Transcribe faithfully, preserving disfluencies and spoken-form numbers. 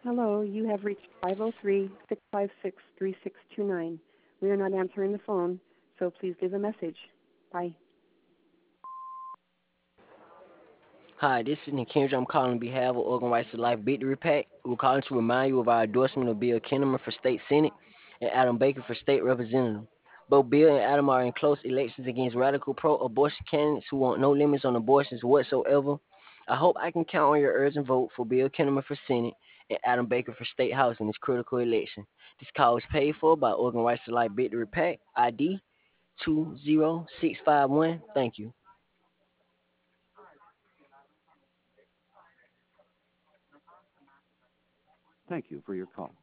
Hello, you have reached five oh three, six five six, three six two nine. We are not answering the phone, so please leave a message. Bye. Hi, this is Nick Kendrick. I'm calling on behalf of Organ Rights to Life Victory Pack. We're calling to remind you of our endorsement of Bill Kinnaman for State Senate and Adam Baker for State Representative. Both Bill and Adam are in close elections against radical pro-abortion candidates who want no limits on abortions whatsoever. I hope I can count on your urgent vote for Bill Kinnaman for Senate and Adam Baker for State House in this critical election. This call is paid for by Organ Rights to Life Victory Pack, I D two zero six five one. Thank you. Thank you for your call.